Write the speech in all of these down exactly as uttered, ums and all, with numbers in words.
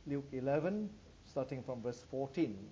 Luke eleven, starting from verse fourteen.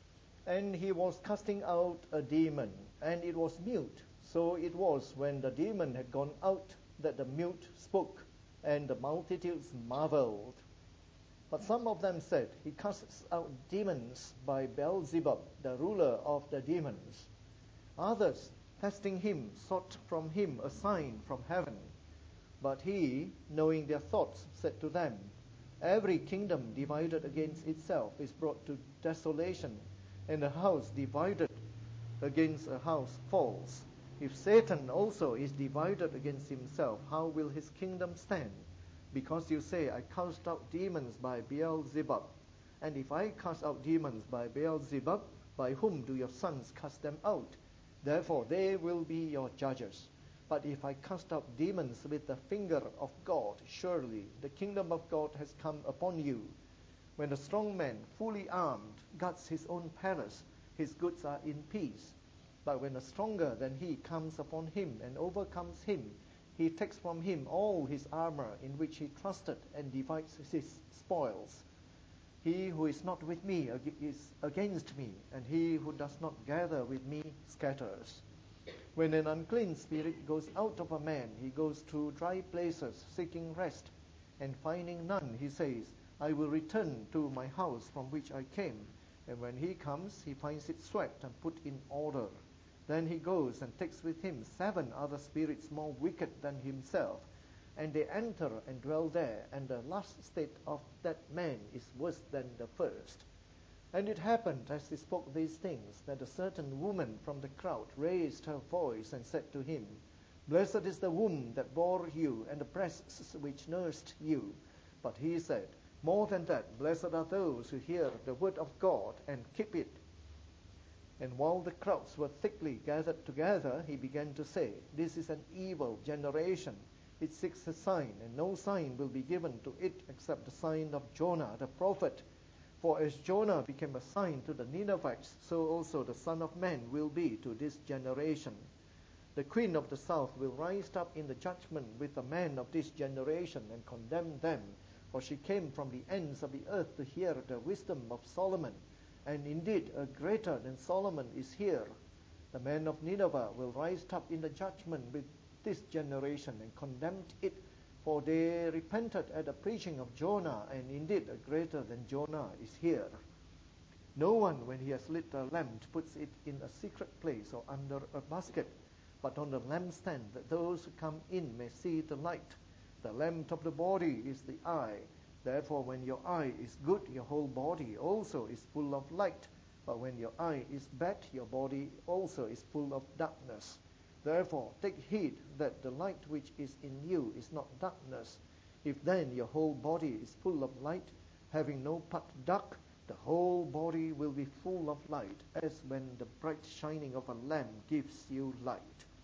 And he was casting out a demon, and it was mute. So it was, when the demon had gone out, that the mute spoke, and the multitudes marveled. But some of them said, He casts out demons by Beelzebub, the ruler of the demons. Others, testing him, sought from him a sign from heaven. But he, knowing their thoughts, said to them, Every kingdom divided against itself is brought to desolation, and a house divided against a house falls. If Satan also is divided against himself, how will his kingdom stand? Because you say, I cast out demons by Beelzebub. And if I cast out demons by Beelzebub, by whom do your sons cast them out? Therefore they will be your judges. But if I cast out demons with the finger of God, surely the kingdom of God has come upon you. When the strong man, fully armed, guards his own palace, his goods are in peace. But when a stronger than he comes upon him and overcomes him, he takes from him all his armor in which he trusted and divides his spoils. He who is not with me is against me, and he who does not gather with me scatters. When an unclean spirit goes out of a man, he goes to dry places seeking rest, and finding none, he says, I will return to my house from which I came. And when he comes, he finds it swept and put in order. Then he goes and takes with him seven other spirits more wicked than himself, and they enter and dwell there, and the last state of that man is worse than the first. And it happened, as he spoke these things, that a certain woman from the crowd raised her voice and said to him, Blessed is the womb that bore you, and the breasts which nursed you. But he said, More than that, blessed are those who hear the word of God and keep it. And while the crowds were thickly gathered together, he began to say, This is an evil generation. It seeks a sign, and no sign will be given to it except the sign of Jonah the prophet. For as Jonah became a sign to the Ninevites, so also the Son of Man will be to this generation. The queen of the south will rise up in the judgment with the men of this generation and condemn them. For she came from the ends of the earth to hear the wisdom of Solomon. And indeed, a greater than Solomon is here. The men of Nineveh will rise up in the judgment with this generation and condemned it. For they repented at the preaching of Jonah, and indeed a greater than Jonah is here. No one, when he has lit a lamp, puts it in a secret place or under a basket, but on the lampstand, that those who come in may see the light. The lamp of the body is the eye. Therefore, when your eye is good, your whole body also is full of light. But when your eye is bad, your body also is full of darkness. Therefore, take heed that the light which is in you is not darkness. If then your whole body is full of light, having no part dark, the whole body will be full of light, as when the bright shining of a lamp gives you light.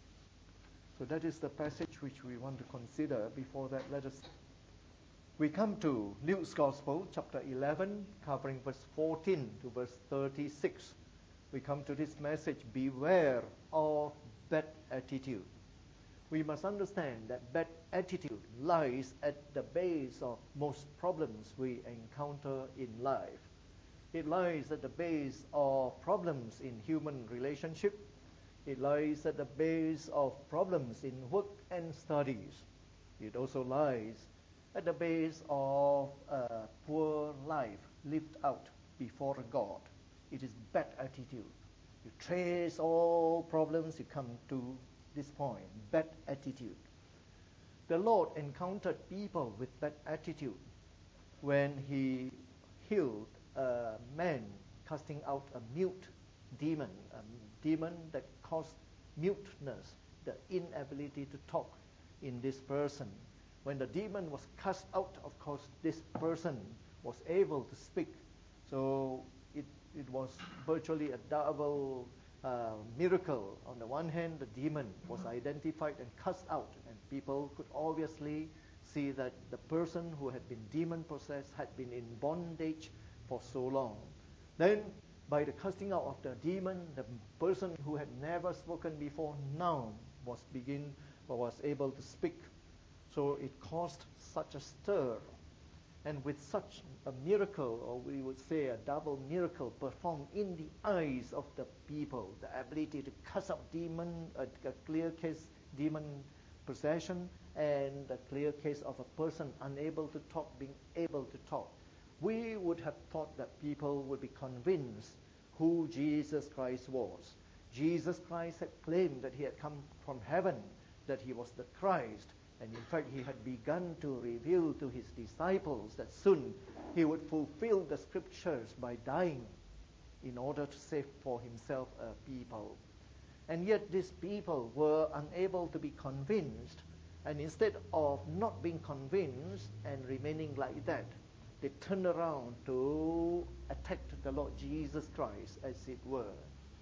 So that is the passage which we want to consider. Before that, let us... We come to Luke's Gospel, chapter eleven, covering verse fourteen to verse thirty-six. We come to this message, beware of bad attitude. We must understand that bad attitude lies at the base of most problems we encounter in life. It lies at the base of problems in human relationship. It lies at the base of problems in work and studies. It also lies at the base of a poor life lived out before God. It is bad attitude. You trace all problems, you come to this point, bad attitude. The Lord encountered people with bad attitude when he healed a man casting out a mute demon, a demon that caused muteness, the inability to talk in this person. When the demon was cast out, of course, this person was able to speak. So it, it was virtually a double uh, miracle. On the one hand, the demon was identified and cast out, and people could obviously see that the person who had been demon-possessed had been in bondage for so long. Then, by the casting out of the demon, the person who had never spoken before now was begin was able to speak. So it caused such a stir. And with such a miracle, or we would say a double miracle, performed in the eyes of the people, the ability to cast out demon, a, a clear case demon possession, and a clear case of a person unable to talk being able to talk, we would have thought that people would be convinced who Jesus Christ was. Jesus Christ had claimed that he had come from heaven, that he was the Christ. And in fact, he had begun to reveal to his disciples that soon he would fulfill the scriptures by dying in order to save for himself a people. And yet these people were unable to be convinced. And instead of not being convinced and remaining like that, they turned around to attack the Lord Jesus Christ, as it were.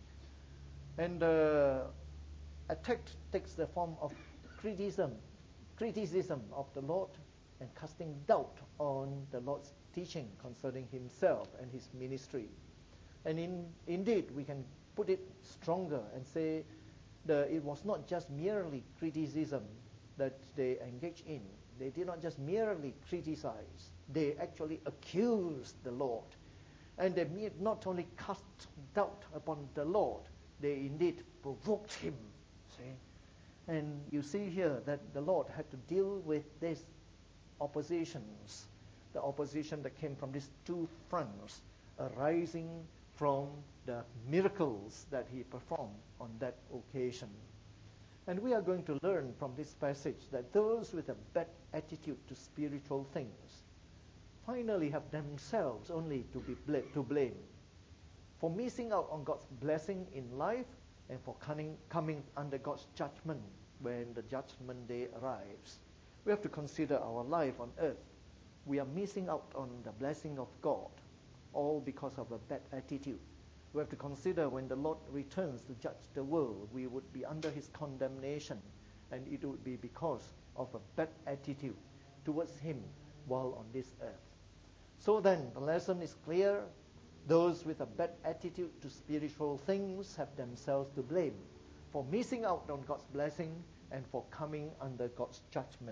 And the uh, attack takes the form of criticism. criticism of the Lord and casting doubt on the Lord's teaching concerning himself and his ministry. And in, indeed, we can put it stronger and say that it was not just merely criticism that they engaged in. They did not just merely criticize. They actually accused the Lord. And they not only cast doubt upon the Lord, they indeed provoked him. See? And you see here that the Lord had to deal with these oppositions, the opposition that came from these two fronts, arising from the miracles that he performed on that occasion. And we are going to learn from this passage that those with a bad attitude to spiritual things finally have themselves only to be bl- to blame for missing out on God's blessing in life and for coming, coming under God's judgment when the judgment day arrives. We have to consider our life on earth. We are missing out on the blessing of God, all because of a bad attitude. We have to consider when the Lord returns to judge the world, we would be under his condemnation, and it would be because of a bad attitude towards him while on this earth. So then, the lesson is clear. Those with a bad attitude to spiritual things have themselves to blame for missing out on God's blessing and for coming under God's judgment.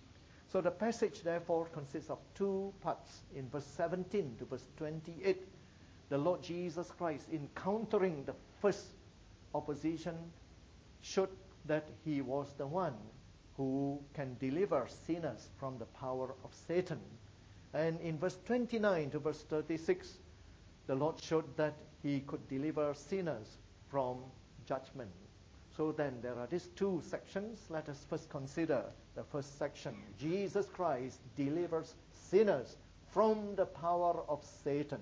So the passage therefore consists of two parts. In verse seventeen to verse twenty-eight, the Lord Jesus Christ, encountering the first opposition, showed that he was the one who can deliver sinners from the power of Satan. And in verse twenty-nine to verse thirty-six, the Lord showed that he could deliver sinners from judgment. So then there are these two sections. Let us first consider the first section. Jesus Christ delivers sinners from the power of Satan.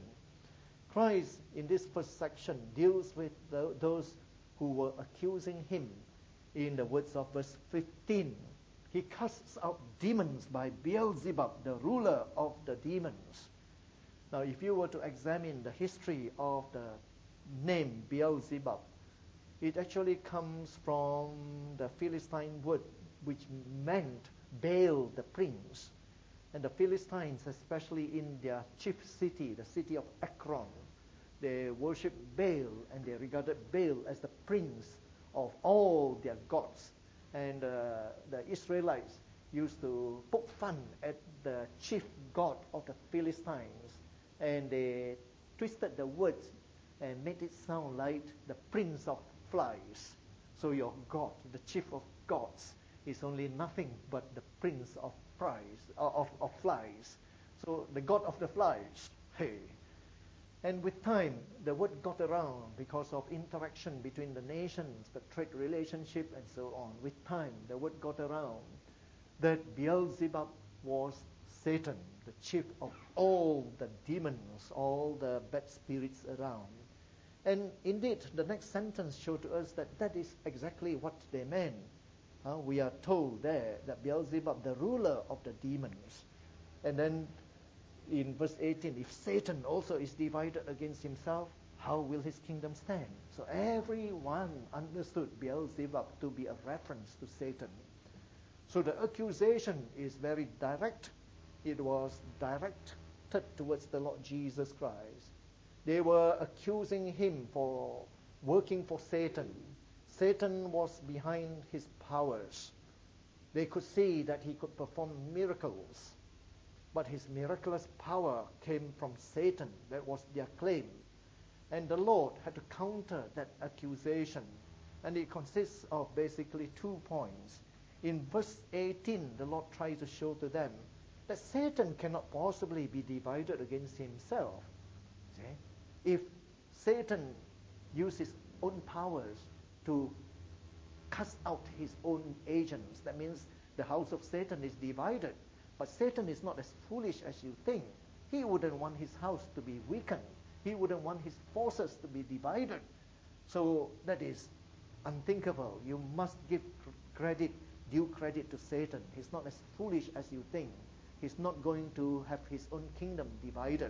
Christ, in this first section, deals with the, those who were accusing him. In the words of verse fifteen, he casts out demons by Beelzebub, the ruler of the demons. Now, if you were to examine the history of the name Beelzebub, it actually comes from the Philistine word, which meant Baal, the prince. And the Philistines, especially in their chief city, the city of Ekron, they worshipped Baal, and they regarded Baal as the prince of all their gods. And uh, the Israelites used to poke fun at the chief god of the Philistines, and they twisted the words and made it sound like the prince of flies. So your God, the chief of gods, is only nothing but the prince of flies. Uh, of, of flies. So the god of the flies, hey. And with time, the word got around because of interaction between the nations, the trade relationship, and so on. With time, the word got around that Beelzebub was Satan, the chief of all the demons, all the bad spirits around. And indeed, the next sentence shows to us that that is exactly what they meant. Uh, we are told there that Beelzebub, the ruler of the demons. And then in verse eighteen, if Satan also is divided against himself, how will his kingdom stand? So everyone understood Beelzebub to be a reference to Satan. So the accusation is very direct. It was directed towards the Lord Jesus Christ. They were accusing him for working for Satan. Satan was behind his powers. They could see that he could perform miracles. but his miraculous power came from Satan. That was their claim. And the Lord had to counter that accusation. And it consists of basically two points. In verse eighteen, the Lord tries to show to them that Satan cannot possibly be divided against himself. See? If Satan uses his own powers to cast out his own agents, that means the house of Satan is divided. But Satan is not as foolish as you think. He wouldn't want his house to be weakened. He wouldn't want his forces to be divided. So that is unthinkable. You must give credit, due credit to Satan. He's not as foolish as you think. He's not going to have his own kingdom divided.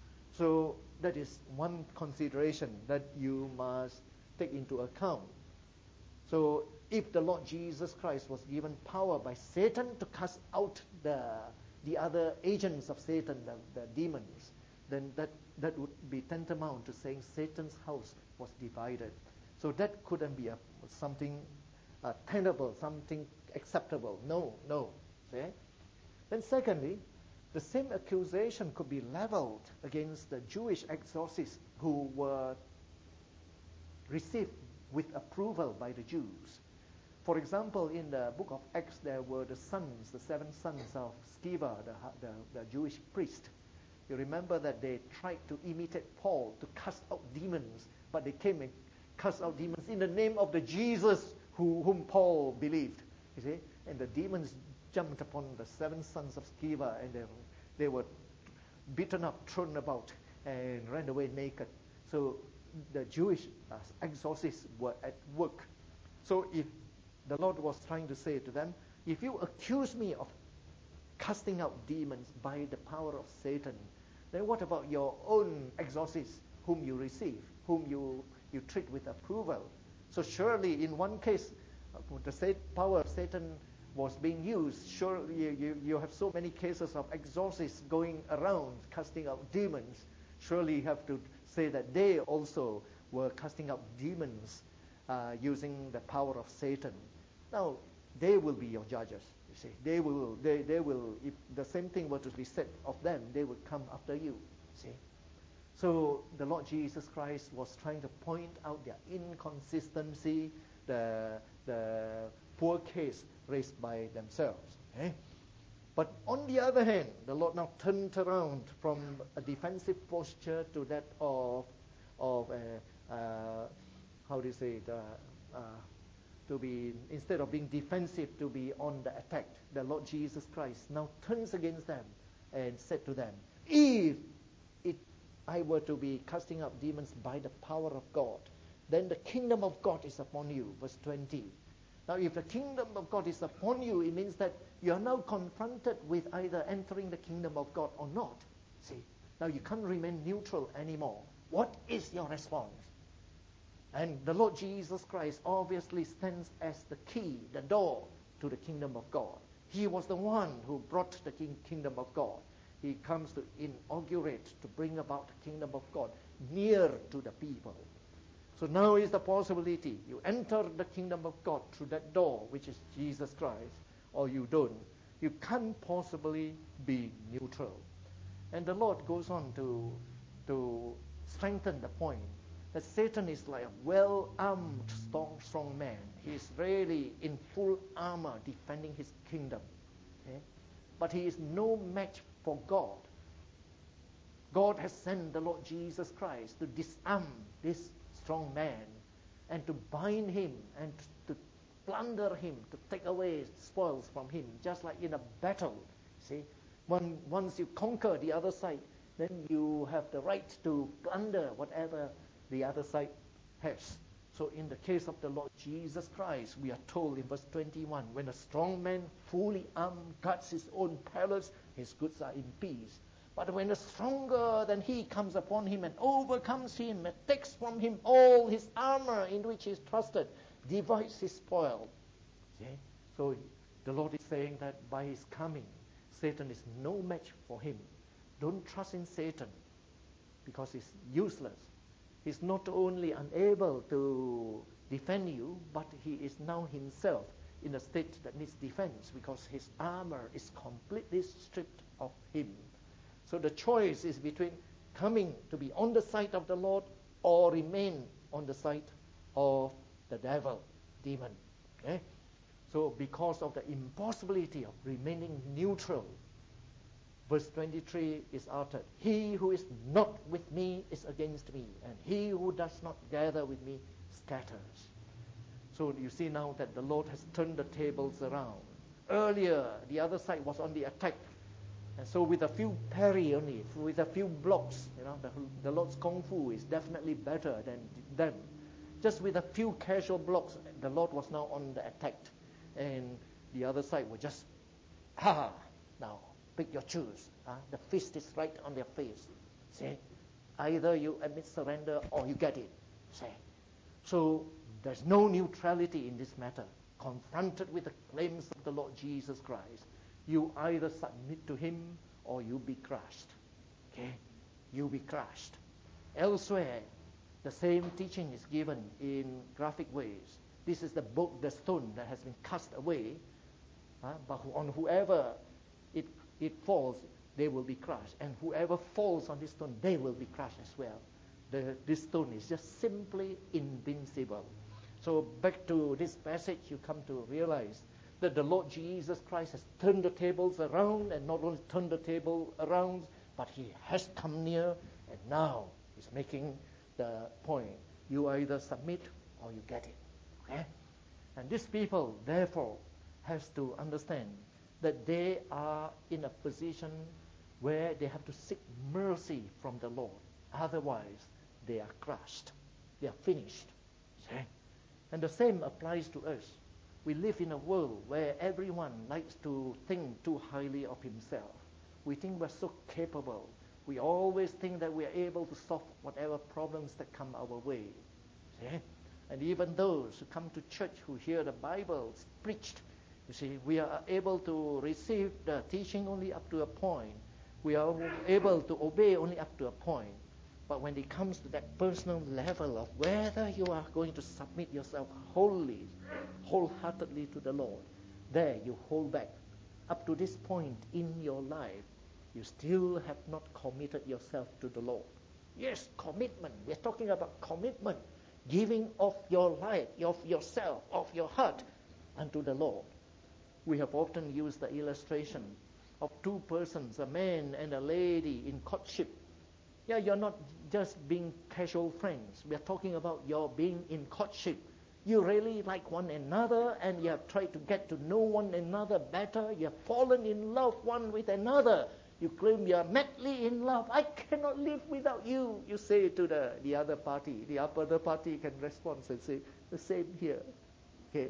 So that is one consideration that you must take into account. So if the Lord Jesus Christ was given power by Satan to cast out the the other agents of Satan, the, the demons, then that, that would be tantamount to saying Satan's house was divided. So that couldn't be a, something uh, tenable, something acceptable. No, no. See? Then secondly, the same accusation could be leveled against the Jewish exorcists who were received with approval by the Jews. For example, in the book of Acts, there were the sons, the seven sons of Sceva, the, the, the Jewish priest. You remember that they tried to imitate Paul to cast out demons, but they came and cast out demons in the name of the Jesus who, whom Paul believed. You see, and the demons jumped upon the seven sons of Sceva, and they, they were beaten up, thrown about, and ran away naked. So the Jewish uh, exorcists were at work. So if the Lord was trying to say to them, if you accuse me of casting out demons by the power of Satan, then what about your own exorcists whom you receive, whom you, you treat with approval? So surely in one case, uh, the power of Satan was being used. Surely you, you, you have so many cases of exorcists going around casting out demons. Surely you have to say that they also were casting out demons uh, using the power of Satan. Now, they will be your judges, you see. They will, they, they will, if the same thing were to be said of them, they would come after you, see. So the Lord Jesus Christ was trying to point out their inconsistency, the, the poor case raised by themselves. Okay? But on the other hand, the Lord now turned around from a defensive posture to that of, of a, uh, how do you say it, uh, uh, to be, instead of being defensive, to be on the attack. The Lord Jesus Christ now turns against them and said to them, if it, I were to be casting out demons by the power of God, then the kingdom of God is upon you. Verse twenty. Now, if the kingdom of God is upon you, it means that you are now confronted with either entering the kingdom of God or not. See, now you can't remain neutral anymore. What is your response? And the Lord Jesus Christ obviously stands as the key, the door to the kingdom of God. He was the one who brought the king, kingdom of God. He comes to inaugurate, to bring about the kingdom of God near to the people. So now is the possibility. You enter the kingdom of God through that door, which is Jesus Christ, or you don't. You can't possibly be neutral. And the Lord goes on to, to strengthen the point that Satan is like a well-armed, strong, strong man. He's really in full armor defending his kingdom. Okay? But he is no match for God. God has sent the Lord Jesus Christ to disarm this strong man and to bind him and to plunder him, to take away spoils from him, just like in a battle. See, when, once you conquer the other side, then you have the right to plunder whatever the other side has. So in the case of the Lord Jesus Christ, we are told in verse twenty-one, when a strong man, fully armed, guards his own palace, his goods are in peace. But when a stronger than he comes upon him and overcomes him and takes from him all his armor in which he is trusted, divides his spoil. See? So the Lord is saying that by his coming, Satan is no match for him. Don't trust in Satan because he's useless. He's not only unable to defend you, but he is now himself in a state that needs defense because his armor is completely stripped of him. So the choice is between coming to be on the side of the Lord or remain on the side of the devil, demon. Okay? So because of the impossibility of remaining neutral, verse twenty-three is uttered. He who is not with me is against me, and he who does not gather with me scatters. So you see now that the Lord has turned the tables around. Earlier, the other side was on the attack. And so with a few parry only, with a few blocks, you know, the, the Lord's Kung Fu is definitely better than them. Just with a few casual blocks, the Lord was now on the attack. And the other side were just, ha, now pick your choose. Huh? The fist is right on their face. See? Either you admit surrender or you get it. See? So there's no neutrality in this matter. Confronted with the claims of the Lord Jesus Christ, you either submit to him or you be crushed. Okay? You be crushed. Elsewhere, the same teaching is given in graphic ways. This is the book, the stone that has been cast away. Uh, but on whoever it, it falls, they will be crushed. And whoever falls on this stone, they will be crushed as well. The, this stone is just simply invincible. So back to this passage, you come to realize that the Lord Jesus Christ has turned the tables around, and not only turned the table around, but he has come near, and now he's making the point. You either submit or you get it. Okay? And these people, therefore, has to understand that they are in a position where they have to seek mercy from the Lord. Otherwise, they are crushed. They are finished. See? And the same applies to us. We live in a world where everyone likes to think too highly of himself. We think we're so capable. We always think that we are able to solve whatever problems that come our way. See? And even those who come to church, who hear the Bible preached, you see, we are able to receive the teaching only up to a point. We are able to obey only up to a point. But when it comes to that personal level of whether you are going to submit yourself wholly, wholeheartedly to the Lord, there you hold back. Up to this point in your life, you still have not committed yourself to the Lord. Yes, commitment. We're talking about commitment. Giving of your life, of yourself, of your heart unto the Lord. We have often used the illustration of two persons, a man and a lady in courtship. Yeah, you're not just being casual friends. We're talking about your being in courtship. You really like one another, and you have tried to get to know one another better. You have fallen in love one with another. You claim you are madly in love. I cannot live without you. You say to the, the other party. The other party can respond and say, the same here. Okay?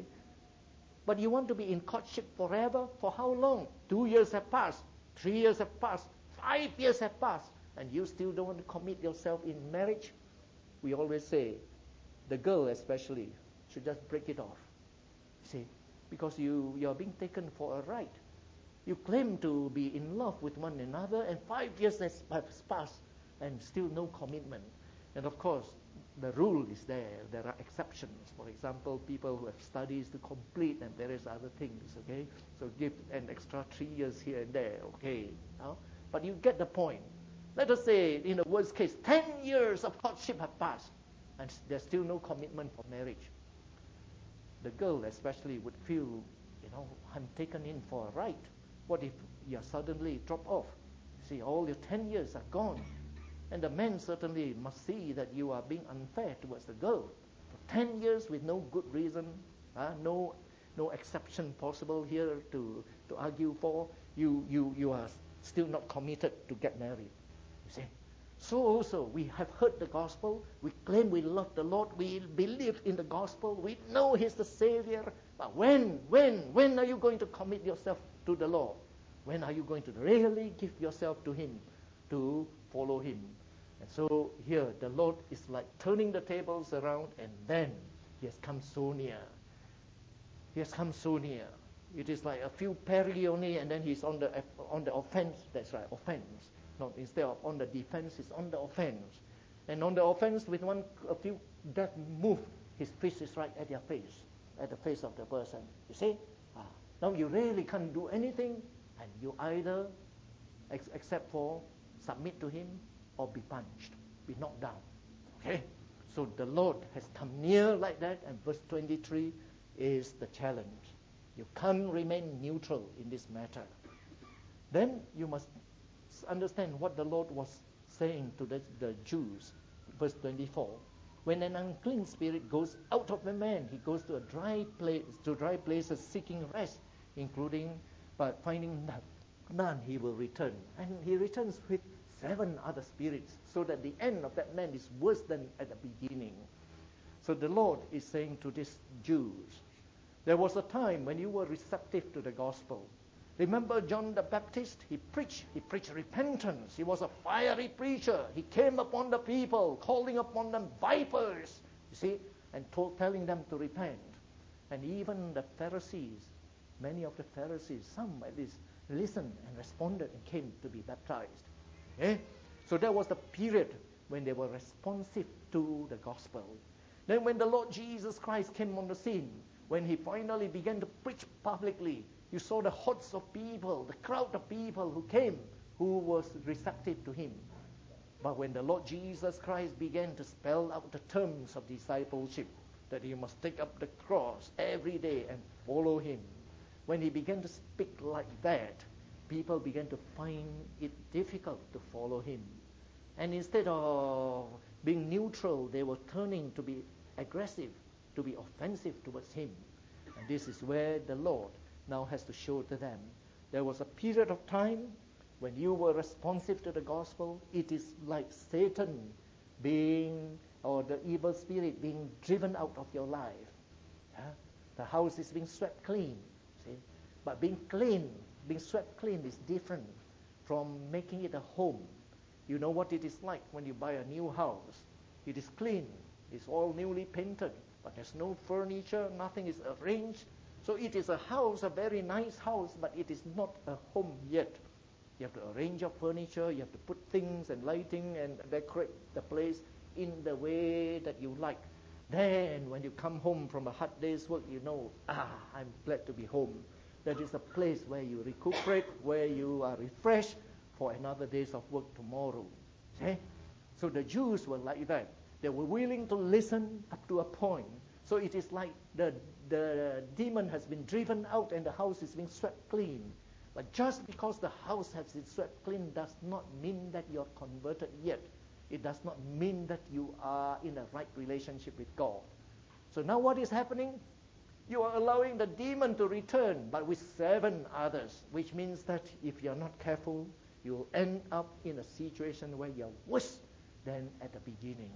But you want to be in courtship forever? For how long? Two years have passed. Three years have passed. Five years have passed. And you still don't want to commit yourself in marriage? We always say, the girl especially, should just break it off. See? Because you, you are being taken for a ride. You claim to be in love with one another, and five years has passed, and still no commitment. And of course, the rule is there. There are exceptions. For example, people who have studies to complete and various other things, okay? So give an extra three years here and there, okay? No? But you get the point. Let us say, in the worst case, ten years of courtship have passed, and there's still no commitment for marriage. The girl especially would feel, you know, I'm taken in for a ride. What if you suddenly drop off? See, all your ten years are gone. And the man certainly must see that you are being unfair towards the girl. For ten years with no good reason, uh, no no exception possible here to, to argue for, you, you, you are still not committed to get married. You see? So also, we have heard the gospel, we claim we love the Lord, we believe in the gospel, we know He's the Savior, but when, when, when are you going to commit yourself to the Lord? When are you going to really give yourself to Him, to follow Him? And so here, the Lord is like turning the tables around, and then He has come so near. He has come so near. It is like a few parry only, and then He's on the on the offense. That's right, offense. No, instead of on the defense, He's on the offense. And on the offense, with one a few that move, His fist is right at their face, at the face of the person. You see? Now you really can't do anything, and you either, ex- except for submit to him or be punished, be knocked down. Okay? So the Lord has come near like that, and verse twenty-three is the challenge. You can't remain neutral in this matter. Then you must understand what the Lord was saying to the, the Jews. Verse twenty-four. When an unclean spirit goes out of a man, he goes to a dry place, to dry places seeking rest, including, but finding none, he will return. And he returns with seven other spirits, so that the end of that man is worse than at the beginning. So the Lord is saying to these Jews, there was a time when you were receptive to the gospel. Remember John the Baptist? He preached. He preached repentance. He was a fiery preacher. He came upon the people, calling upon them vipers, you see, and told, telling them to repent. And even the Pharisees, many of the Pharisees, some at least, listened and responded and came to be baptized. Okay? So that was the period when they were responsive to the gospel. Then when the Lord Jesus Christ came on the scene, when he finally began to preach publicly, you saw the hordes of people, the crowd of people who came, who was receptive to him. But when the Lord Jesus Christ began to spell out the terms of discipleship, that you must take up the cross every day and follow him, when he began to speak like that, people began to find it difficult to follow him. And instead of being neutral, they were turning to be aggressive, to be offensive towards him. And this is where the Lord now has to show to them. There was a period of time when you were responsive to the gospel. It is like Satan being, or the evil spirit being driven out of your life. Yeah? The house is being swept clean. See? But being clean, being swept clean is different from making it a home. You know what it is like when you buy a new house. It is clean. It's all newly painted. But there's no furniture. Nothing is arranged. So it is a house, a very nice house, but it is not a home yet. You have to arrange your furniture, you have to put things and lighting and decorate the place in the way that you like. Then when you come home from a hard day's work, you know, ah, I'm glad to be home. That is a place where you recuperate, where you are refreshed for another day's of work tomorrow. See? So the Jews were like that. They were willing to listen up to a point. So it is like the, the demon has been driven out and the house is being swept clean. But just because the house has been swept clean does not mean that you're converted yet. It does not mean that you are in a right relationship with God. So now what is happening? You are allowing the demon to return, but with seven others, which means that if you're not careful, you'll end up in a situation where you're worse than at the beginning.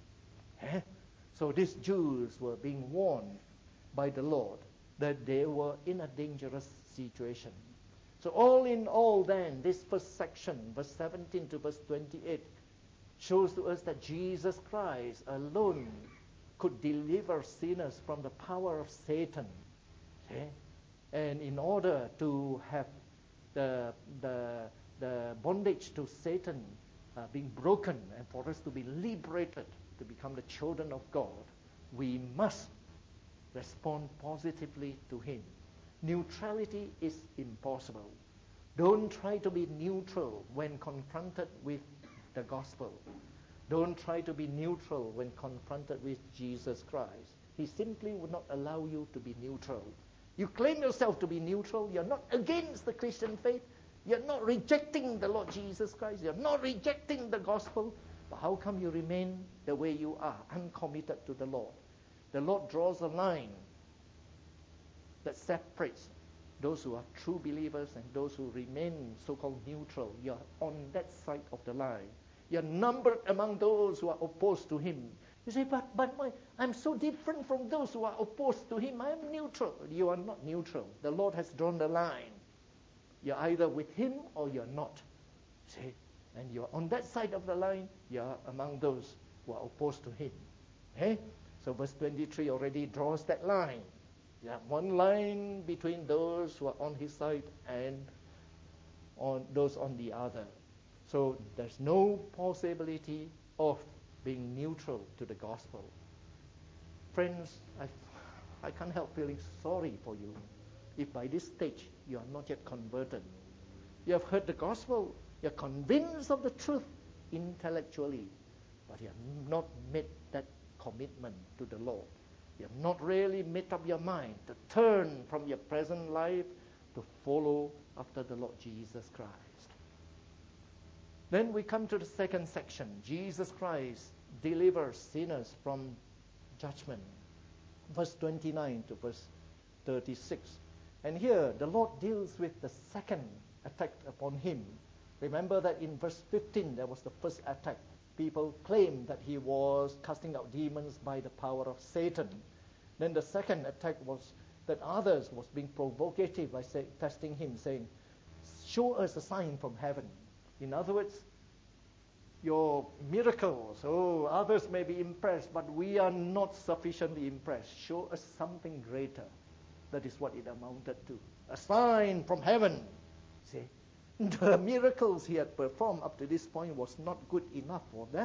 Eh? So these Jews were being warned by the Lord that they were in a dangerous situation. So all in all then, this first section, verse seventeen to verse twenty-eight, shows to us that Jesus Christ alone could deliver sinners from the power of Satan. Okay? And in order to have the, the, the bondage to Satan uh, being broken and for us to be liberated, to become the children of God, we must respond positively to him. Neutrality is impossible. Don't try to be neutral when confronted with the gospel. Don't try to be neutral when confronted with Jesus Christ. He simply would not allow you to be neutral. You claim yourself to be neutral. You're not against the Christian faith. You're not rejecting the Lord Jesus Christ. You're not rejecting the gospel. But how come you remain the way you are, uncommitted to the Lord? The Lord draws a line that separates those who are true believers and those who remain so-called neutral. You're on that side of the line. You're numbered among those who are opposed to him. You say, but, but my, I'm so different from those who are opposed to him. I'm neutral. You are not neutral. The Lord has drawn the line. You're either with him or you're not. See? And you're on that side of the line, you're among those who are opposed to him. Okay? So verse twenty-three already draws that line. You have one line between those who are on his side and on those on the other. So there's no possibility of being neutral to the gospel. Friends, I, I can't help feeling sorry for you. if by this stage you are not yet converted. You have heard the gospel, you are convinced of the truth intellectually, but you have not made that commitment to the Lord. You have not really made up your mind to turn from your present life to follow after the Lord Jesus Christ. Then we come to the second section. Jesus Christ delivers sinners from judgment. Verse twenty-nine to verse thirty-six. And here the Lord deals with the second attack upon him. Remember that in verse fifteen there was the first attack. People claimed that he was casting out demons by the power of Satan. Then the second attack was that others was being provocative by say, testing him, saying, show us a sign from heaven. In other words, your miracles, oh, others may be impressed, but we are not sufficiently impressed. Show us something greater. That is what it amounted to. A sign from heaven. See, the miracles he had performed up to this point was not good enough for them.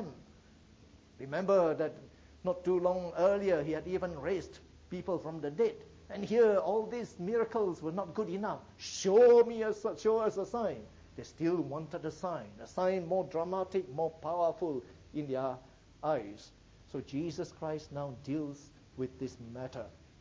Remember that not too long earlier he had even raised people from the dead. And here all these miracles were not good enough. Show me a, show us a sign. They still wanted a sign, a sign more dramatic, more powerful in their eyes. So Jesus Christ now deals with this matter.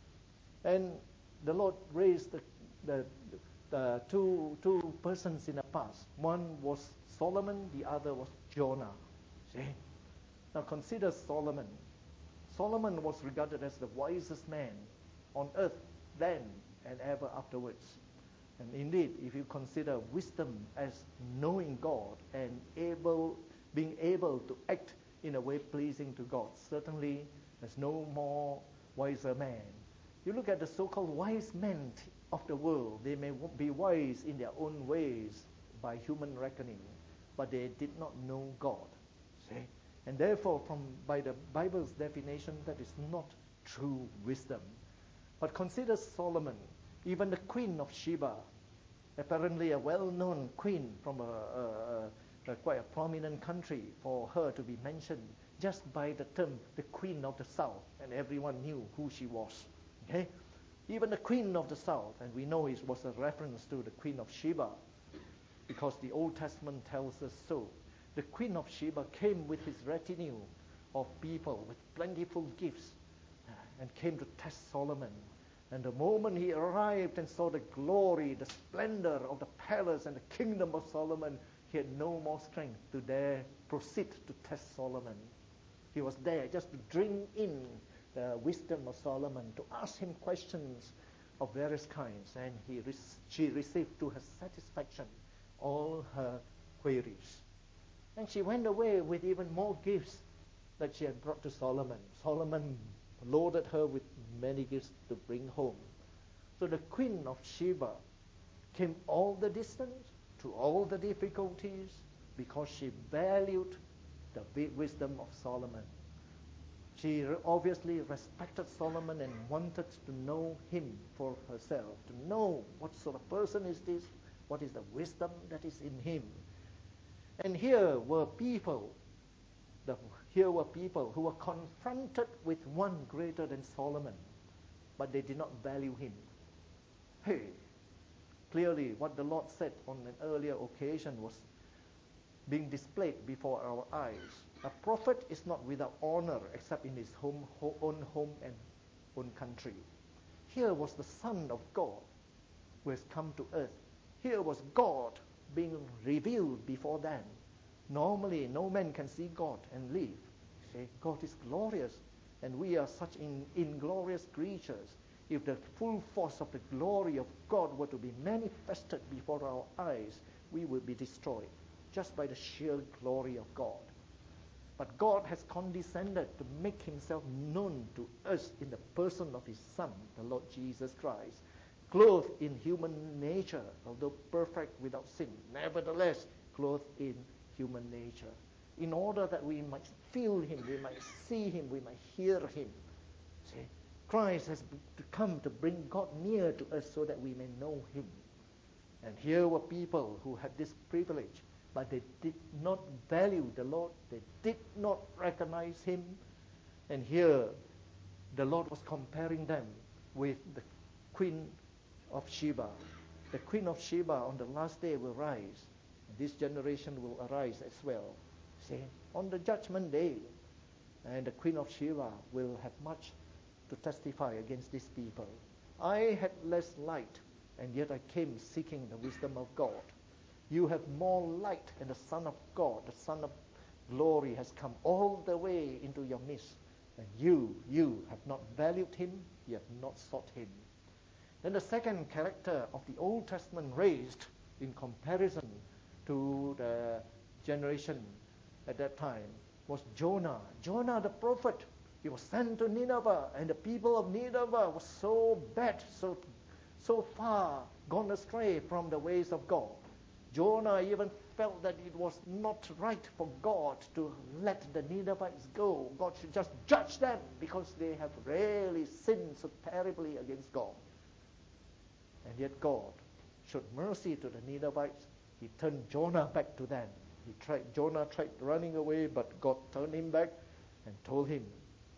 And the Lord raised the, the, the two, two persons in the past. One was Solomon, the other was Jonah. See? Now consider Solomon. Solomon was regarded as the wisest man on earth then and ever afterwards. And indeed, if you consider wisdom as knowing God and able, being able to act in a way pleasing to God, certainly there's no more wiser man. You look at the so-called wise men of the world. They may be wise in their own ways by human reckoning, but they did not know God. See? And therefore, from by the Bible's definition, that is not true wisdom. But consider Solomon, even the Queen of Sheba, apparently a well-known queen from a, a, a, a quite a prominent country, for her to be mentioned just by the term the Queen of the South, and everyone knew who she was. Okay, even the Queen of the South, and we know it was a reference to the Queen of Sheba, because the Old Testament tells us so. The Queen of Sheba came with his retinue of people with plentiful gifts, and came to test Solomon. And the moment he arrived and saw the glory, the splendor of the palace and the kingdom of Solomon, he had no more strength to dare proceed to test Solomon. He was there just to drink in the wisdom of Solomon, to ask him questions of various kinds, and he re- she received to her satisfaction all her queries. And she went away with even more gifts that she had brought to Solomon. Solomon loaded her with many gifts to bring home. So the Queen of Sheba came all the distance, through all the difficulties, because she valued the wisdom of Solomon. She obviously respected Solomon and wanted to know him for herself, to know what sort of person is this, what is the wisdom that is in him. And here were people The, here were people who were confronted with one greater than Solomon, but they did not value him. Hey, clearly what the Lord said on an earlier occasion was being displayed before our eyes. A prophet is not without honor except in his home, ho- own home and own country. Here was the Son of God who has come to earth. Here was God being revealed before them. Normally, no man can see God and live. See, God is glorious, and we are such in, inglorious creatures. If the full force of the glory of God were to be manifested before our eyes, we would be destroyed just by the sheer glory of God. But God has condescended to make himself known to us in the person of his Son, the Lord Jesus Christ, clothed in human nature, although perfect without sin, nevertheless clothed in human nature, in order that we might feel him, we might see him, we might hear him. See, Christ has come to bring God near to us so that we may know him. And here were people who had this privilege, but they did not value the Lord, they did not recognize him. And here the Lord was comparing them with the Queen of Sheba. The queen of Sheba on the last day will rise. This generation will arise as well. See, on the judgment day, and the queen of Sheba will have much to testify against these people. I had less light, and yet I came seeking the wisdom of God. You have more light, and the Son of God, the Son of glory, has come all the way into your midst. And you, you have not valued him, you have not sought him. Then the second character of the Old Testament raised in comparison to the generation at that time was Jonah. Jonah the prophet. He was sent to Nineveh, and the people of Nineveh were so bad, so, so far gone astray from the ways of God. Jonah even felt that it was not right for God to let the Ninevites go. God should just judge them because they have really sinned so terribly against God. And yet God showed mercy to the Ninevites. He turned Jonah back to them. He tried, Jonah tried running away, but God turned him back and told him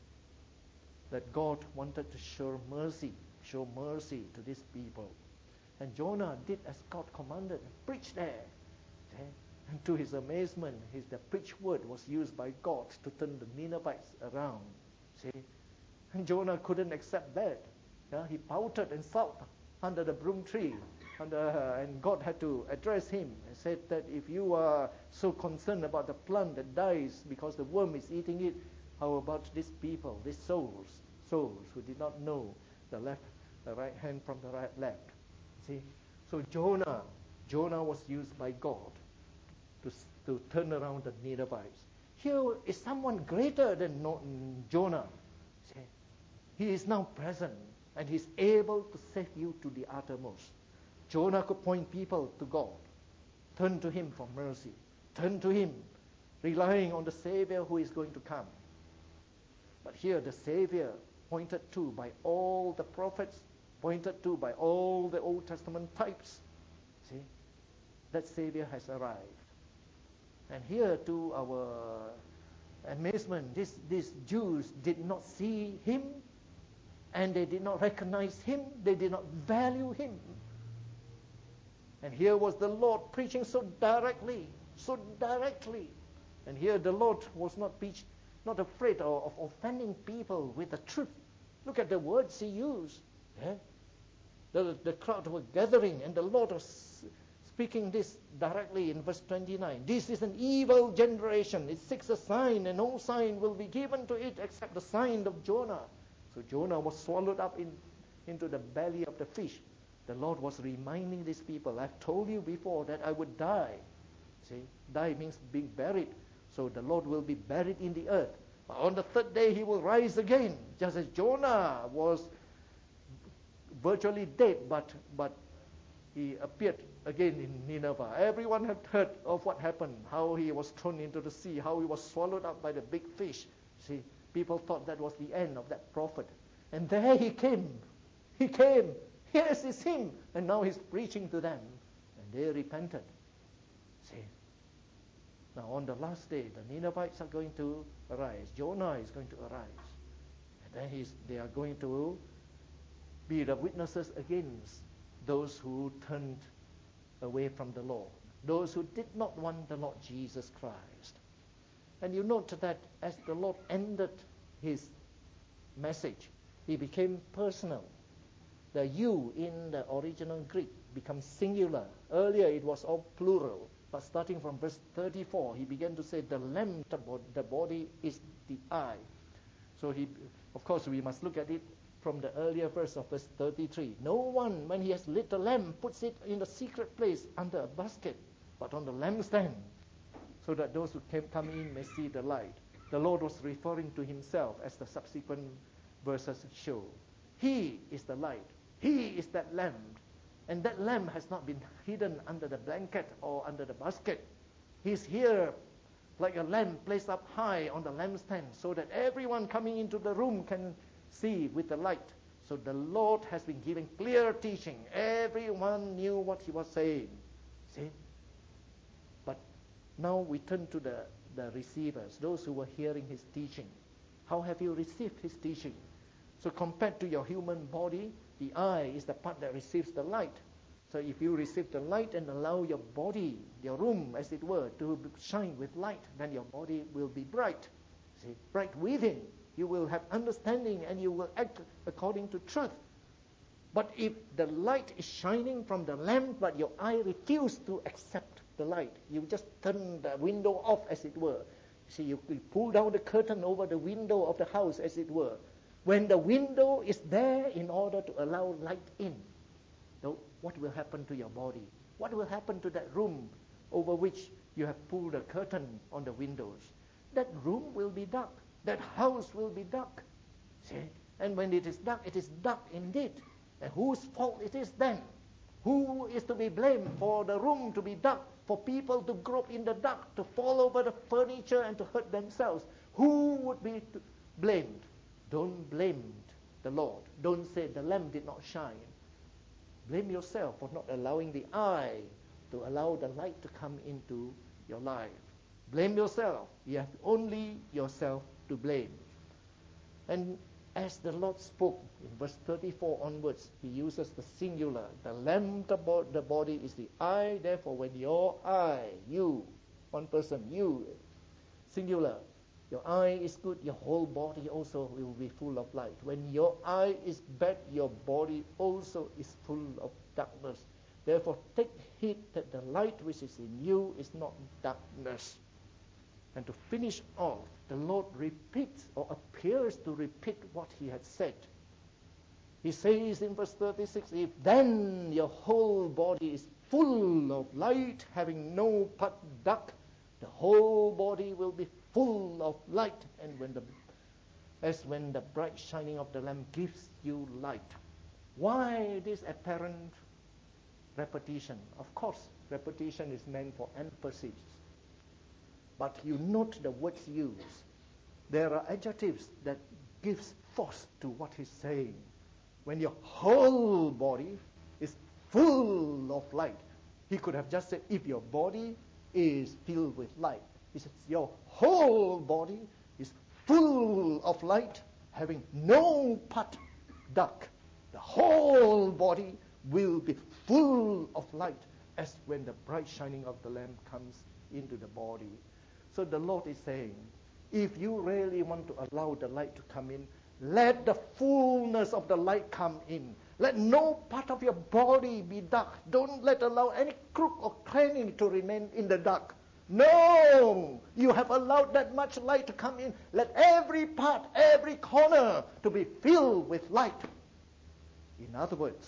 that God wanted to show mercy, show mercy to these people. And Jonah did as God commanded and preached there. Okay? And to his amazement, his, the preached word was used by God to turn the Ninevites around. See? And Jonah couldn't accept that. Yeah? He pouted and sulked under the broom tree. And, uh, and God had to address him and said that if you are so concerned about the plant that dies because the worm is eating it, how about these people, these souls, souls who did not know the left, the right hand from the right left? See, so Jonah, Jonah was used by God to to turn around the Ninevites. Here is someone greater than no, Jonah. See, he is now present and he's able to save you to the uttermost. Jonah could point people to God, turn to him for mercy, turn to him, relying on the Savior who is going to come. But here the Savior, pointed to by all the prophets, pointed to by all the Old Testament types, see, that Savior has arrived. And here to our amazement, these, these Jews did not see him, and they did not recognize him, they did not value him. And here was the Lord preaching so directly, so directly. And here the Lord was not preached, not afraid of, of offending people with the truth. Look at the words he used. Yeah? The, the crowd were gathering, and the Lord was speaking this directly in verse twenty-nine. This is an evil generation. It seeks a sign, and no sign will be given to it except the sign of Jonah. So Jonah was swallowed up in, into the belly of the fish. The Lord was reminding these people, I've told you before that I would die. See, die means being buried. So the Lord will be buried in the earth. But on the third day he will rise again, just as Jonah was virtually dead, but, but he appeared again in Nineveh. Everyone had heard of what happened, how he was thrown into the sea, how he was swallowed up by the big fish. See, people thought that was the end of that prophet. And there he came. He came. Yes, it's him. And now he's preaching to them. And they repented. See. Now on the last day, the Ninevites are going to arise. Jonah is going to arise. And then he's, they are going to be the witnesses against those who turned away from the Lord. Those who did not want the Lord Jesus Christ. And you note that as the Lord ended his message, he became personal. The you in the original Greek becomes singular. Earlier it was all plural. But starting from verse thirty-four, he began to say the lamp, the body is the eye. So he, of course, we must look at it from the earlier verse of verse thirty-three. No one, when he has lit the lamp, puts it in the secret place under a basket, but on the lampstand, so that those who came, come in may see the light. The Lord was referring to himself, as the subsequent verses show. He is the light. He is that lamp. And that lamp has not been hidden under the blanket or under the basket. He's here like a lamp placed up high on the lampstand, so that everyone coming into the room can see with the light. So the Lord has been giving clear teaching. Everyone knew what he was saying. See? But now we turn to the, the receivers, those who were hearing his teaching. How have you received his teaching? So compared to your human body, the eye is the part that receives the light. So if you receive the light and allow your body, your room, as it were, to shine with light, then your body will be bright. See, bright within. You will have understanding and you will act according to truth. But if the light is shining from the lamp, but your eye refuses to accept the light, you just turn the window off, as it were. See, you pull down the curtain over the window of the house, as it were. When the window is there in order to allow light in, now, what will happen to your body? What will happen to that room over which you have pulled a curtain on the windows? That room will be dark. That house will be dark. See? And when it is dark, it is dark indeed. And whose fault it is then? Who is to be blamed for the room to be dark, for people to grope in the dark, to fall over the furniture and to hurt themselves? Who would be blamed? Don't blame the Lord. Don't say the lamp did not shine. Blame yourself for not allowing the eye to allow the light to come into your life. Blame yourself. You have only yourself to blame. And as the Lord spoke in verse thirty-four onwards, he uses the singular. The lamp about the body is the eye. Therefore, when your eye, you, one person, you, singular, your eye is good, your whole body also will be full of light. When your eye is bad, your body also is full of darkness. Therefore, take heed that the light which is in you is not darkness. And to finish off, the Lord repeats or appears to repeat what he had said. He says in verse thirty-six, if then your whole body is full of light, having no part dark, the whole body will be full of light, and when the as when the bright shining of the lamp gives you light. Why this apparent repetition? Of course, repetition is meant for emphasis. But you note the words used. There are adjectives that gives force to what he's saying. When your whole body is full of light, he could have just said, if your body is filled with light. He says, your whole body is full of light, having no part dark. The whole body will be full of light, as when the bright shining of the lamp comes into the body. So the Lord is saying, if you really want to allow the light to come in, let the fullness of the light come in. Let no part of your body be dark. Don't let allow any crook or cranny to remain in the dark. No! You have allowed that much light to come in. Let every part, every corner to be filled with light. In other words,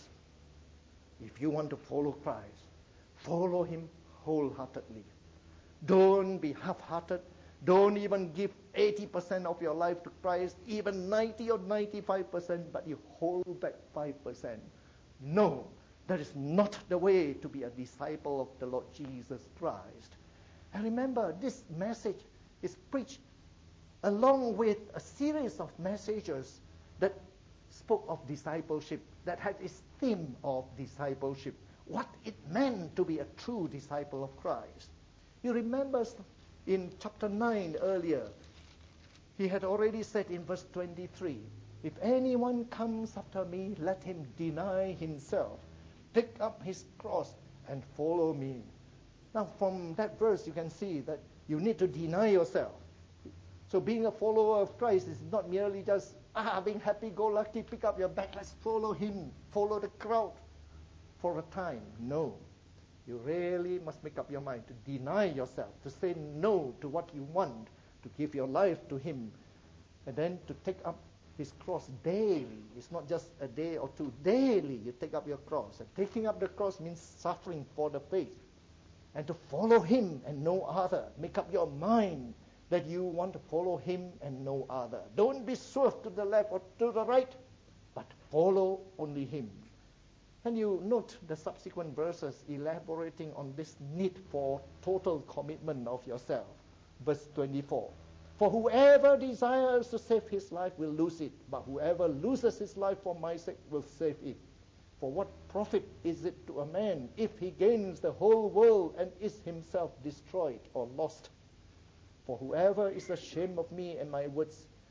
if you want to follow Christ, follow him wholeheartedly. Don't be half-hearted. Don't even give eighty percent of your life to Christ, even ninety or ninety-five percent, but you hold back five percent. No, that is not the way to be a disciple of the Lord Jesus Christ. And remember, this message is preached along with a series of messages that spoke of discipleship, that had its theme of discipleship, what it meant to be a true disciple of Christ. You remember in chapter nine earlier, he had already said in verse twenty-three, if anyone comes after me, let him deny himself, take up his cross, and follow me. Now, from that verse, you can see that you need to deny yourself. So being a follower of Christ is not merely just, ah, being happy-go-lucky, pick up your bag, let's follow him, follow the crowd for a time. No. You really must make up your mind to deny yourself, to say no to what you want, to give your life to him, and then to take up his cross daily. It's not just a day or two. Daily you take up your cross. And taking up the cross means suffering for the faith. And to follow him and no other. Make up your mind that you want to follow him and no other. Don't be swerved to the left or to the right, but follow only him. And you note the subsequent verses elaborating on this need for total commitment of yourself. Verse twenty-four. For whoever desires to save his life will lose it, but whoever loses his life for my sake will save it. For what profit is it to a man if he gains the whole world and is himself destroyed or lost? For whoever is ashamed of me and my words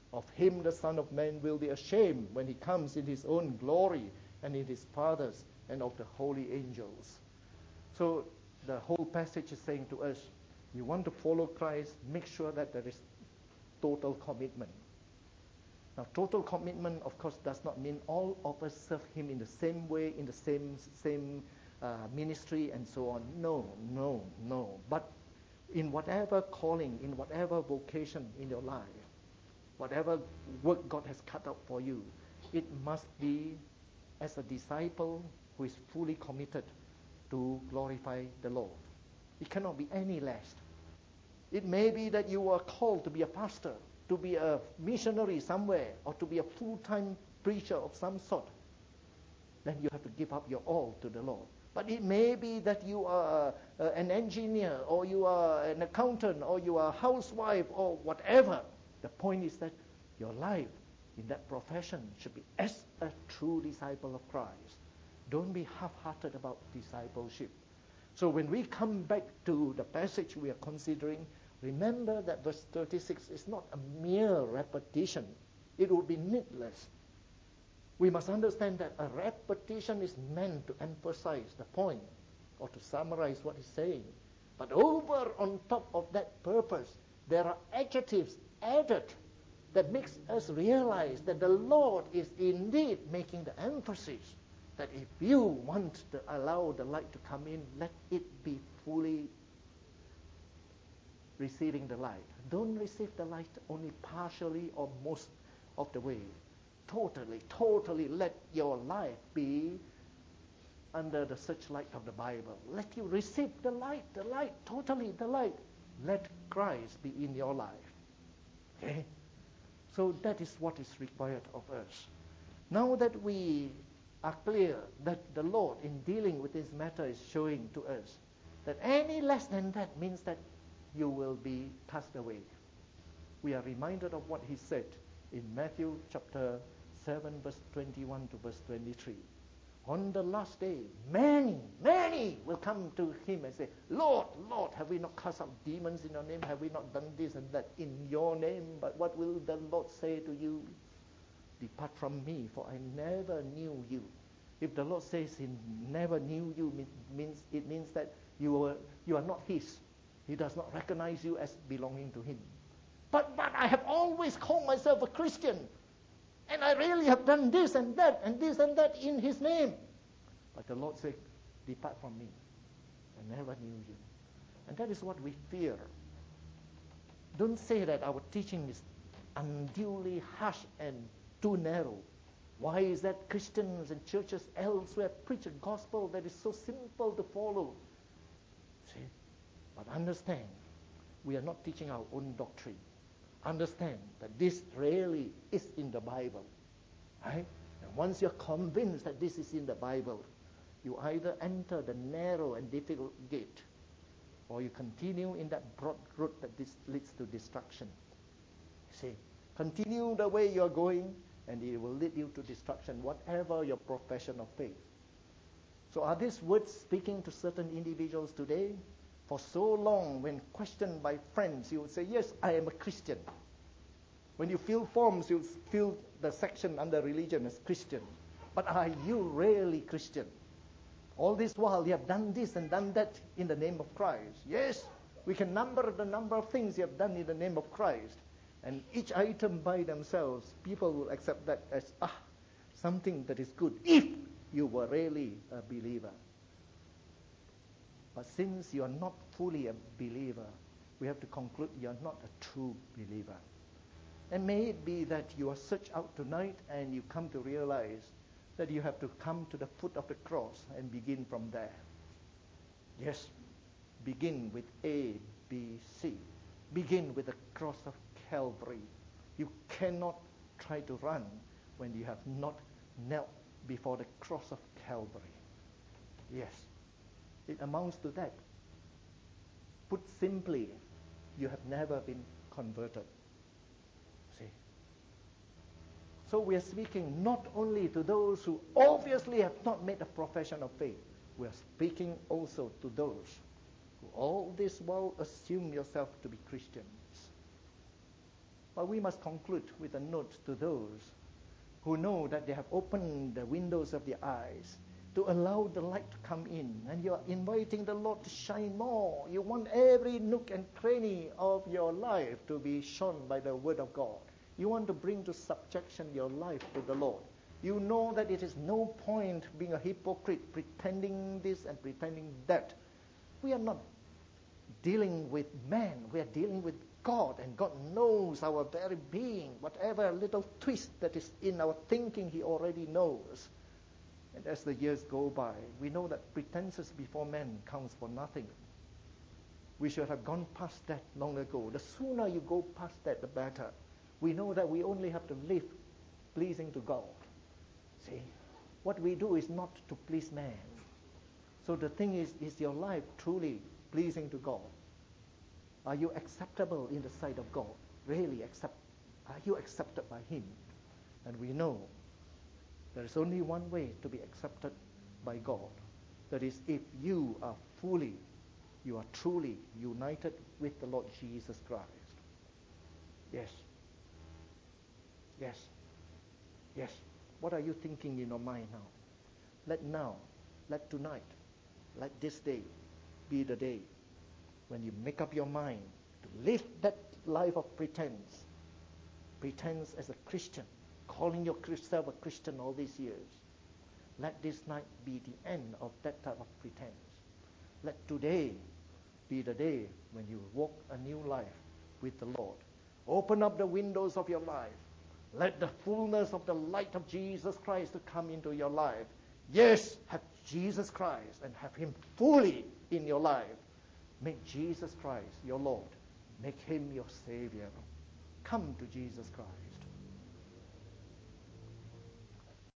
Of him the Son of Man will be ashamed when he comes in his own glory and in his Father's and of the holy angels. So the whole passage is saying to us, you want to follow Christ, make sure that there is total commitment. Now, total commitment, of course, does not mean all of us serve him in the same way, in the same same uh, ministry and so on. No, no, no. But in whatever calling, in whatever vocation in your life, whatever work God has cut out for you, it must be as a disciple who is fully committed to glorify the Lord. It cannot be any less. It may be that you are called to be a pastor, to be a missionary somewhere, or to be a full-time preacher of some sort. Then you have to give up your all to the Lord. But it may be that you are uh, an engineer, or you are an accountant, or you are a housewife, or whatever. The point is that your life in that profession should be as a true disciple of Christ. Don't be half-hearted about discipleship. So when we come back to the passage we are considering, remember that verse thirty-six is not a mere repetition. It would be needless. We must understand that a repetition is meant to emphasize the point or to summarize what he's saying. But over on top of that purpose, there are adjectives added that makes us realize that the Lord is indeed making the emphasis that if you want to allow the light to come in, let it be fully receiving the light. Don't receive the light only partially or most of the way. Totally, totally let your life be under the searchlight of the Bible. Let you receive the light, the light, totally the light. Let Christ be in your life. Okay? So that is what is required of us. Now that we are clear that the Lord in dealing with this matter is showing to us that any less than that means that you will be cast away. We are reminded of what he said in Matthew chapter seven, verse twenty-one to verse twenty-three. On the last day, many, many will come to him and say, Lord, Lord, have we not cast out demons in your name? Have we not done this and that in your name? But what will the Lord say to you? Depart from me, for I never knew you. If the Lord says he never knew you, means it means that you are, you are not his. He does not recognize you as belonging to him. But, but I have always called myself a Christian. And I really have done this and that and this and that in his name. But the Lord said, depart from me. I never knew you. And that is what we fear. Don't say that our teaching is unduly harsh and too narrow. Why is that Christians and churches elsewhere preach a gospel that is so simple to follow? See? But understand, we are not teaching our own doctrine. Understand that this really is in the Bible. Right? And once you're convinced that this is in the Bible, you either enter the narrow and difficult gate, or you continue in that broad road that this leads to destruction. See, continue the way you're going, and it will lead you to destruction, whatever your profession of faith. So are these words speaking to certain individuals today? For so long, when questioned by friends, you would say, yes, I am a Christian. When you fill forms, you fill the section under religion as Christian. But are you really Christian? All this while, you have done this and done that in the name of Christ. Yes, we can number the number of things you have done in the name of Christ. And each item by themselves, people will accept that as, ah, something that is good, if you were really a believer. But since you are not fully a believer, we have to conclude you are not a true believer. And may it be that you are searched out tonight and you come to realize that you have to come to the foot of the cross and begin from there. Yes, begin with A, B, C. Begin with the cross of Calvary. You cannot try to run when you have not knelt before the cross of Calvary. Yes. It amounts to that. Put simply, you have never been converted. See? So we are speaking not only to those who obviously have not made a profession of faith. We are speaking also to those who all this while assume yourself to be Christians. But we must conclude with a note to those who know that they have opened the windows of their eyes to allow the light to come in, and you are inviting the Lord to shine more. You want every nook and cranny of your life to be shone by the Word of God. You want to bring to subjection your life to the Lord. You know that it is no point being a hypocrite, pretending this and pretending that. We are not dealing with man. We are dealing with God, and God knows our very being. Whatever little twist that is in our thinking, He already knows. And as the years go by, we know that pretenses before men counts for nothing. We should have gone past that long ago. The sooner you go past that, the better. We know that we only have to live pleasing to God. See, what we do is not to please man. So the thing is, is your life truly pleasing to God? Are you acceptable in the sight of God? Really accept? Are you accepted by Him? And we know there is only one way to be accepted by God. That is, if you are fully, you are truly united with the Lord Jesus Christ. Yes. Yes. Yes. What are you thinking in your mind now? Let now, let tonight, let this day be the day when you make up your mind to live that life of pretense. Pretense as a Christian, calling yourself a Christian all these years. Let this night be the end of that type of pretense. Let today be the day when you walk a new life with the Lord. Open up the windows of your life. Let the fullness of the light of Jesus Christ to come into your life. Yes, have Jesus Christ and have Him fully in your life. Make Jesus Christ your Lord. Make Him your Savior. Come to Jesus Christ.